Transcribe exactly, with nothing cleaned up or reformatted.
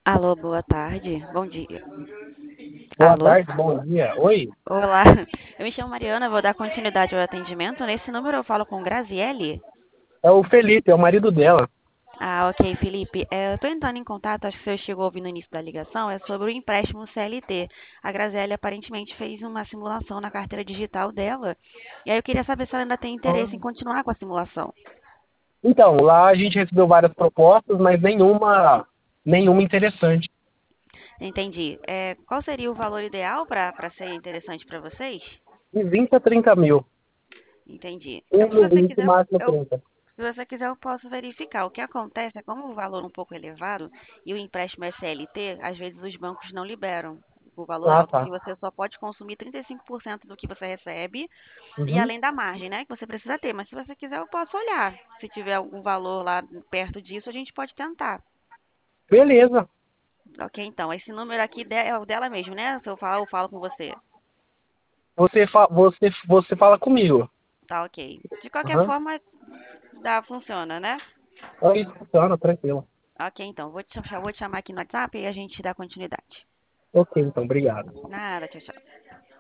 Alô, boa tarde. Bom dia. Boa Alô? tarde, bom dia. Oi, Olá. Eu me chamo Mariana, vou dar continuidade ao atendimento. Nesse número eu falo com Graziele? é o Felipe, é o marido dela. Ah, ok, Felipe. É, eu estou entrando em contato, acho que você chegou a ouvir no início da ligação, é sobre o empréstimo C L T. A Graziele aparentemente fez uma simulação na carteira digital dela. E aí eu queria saber se ela ainda tem interesse em Ah. continuar com a simulação. Então, lá a gente recebeu várias propostas, mas nenhuma, nenhuma interessante. Entendi. É, qual seria o valor ideal para para ser interessante para vocês? De vinte a trinta mil. Entendi. É, se Um você vinte, quiser, máximo eu trinta. Se você quiser, eu posso verificar. O que acontece é como o valor é um pouco elevado e o empréstimo é C L T, às vezes os bancos não liberam o valor Ah, alto, porque tá. você só pode consumir trinta e cinco por cento do que você recebe e Uhum. além da margem, né, que você precisa ter. Mas se você quiser, eu posso olhar. Se tiver algum valor lá perto disso, a gente pode tentar. Beleza. Ok, então. Esse número aqui de- é o dela mesmo, né? Se eu falar, eu falo com você. Você, fa você, você fala comigo. Tá, ok. De qualquer Aham. forma, dá, funciona, né? Aí, funciona, tranquilo. Ok, então. Vou te, vou te chamar aqui no WhatsApp e a gente dá continuidade. Ok, então, obrigado. Nada, tchau, tchau.